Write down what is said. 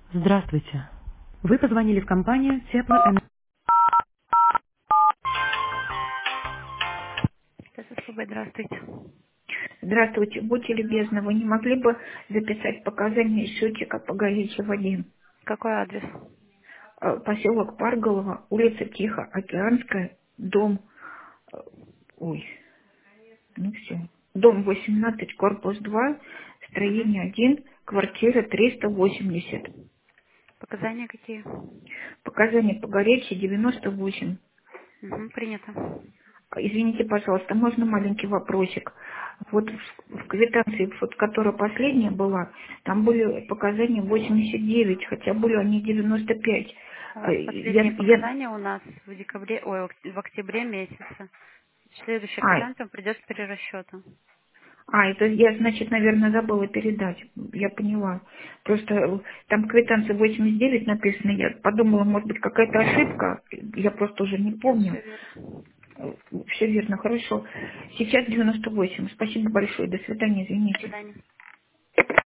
Здравствуйте. Вы позвонили в компанию Теплоэнерго. Спасибо, здравствуйте. Здравствуйте, будьте любезны, вы не могли бы записать показания счетчика по горячей воде? Какой адрес? Поселок Парголово, улица Тихоокеанская, дом, ой, ну все, дом 18, корпус 2, Угу. строение 1, квартира 380. Показания какие? Показания по горячей 98. Угу, принято. Извините, пожалуйста, можно маленький вопросик? Вот в квитанции, вот, которая последняя была, там были показания 89, хотя были они 95. У Э, вас Я, последние я, показания у нас в декабре, ой, в октябре месяце. Следующая а, квитанция придет с перерасчетом. это я, значит, наверное, забыла передать. Я поняла. Просто там квитанция 89 написано. Я подумала, может быть, какая-то ошибка. Я просто уже не Нет, помню. все верно. Все верно, хорошо. Сейчас 98. Спасибо большое. До свидания, До извините. свидания.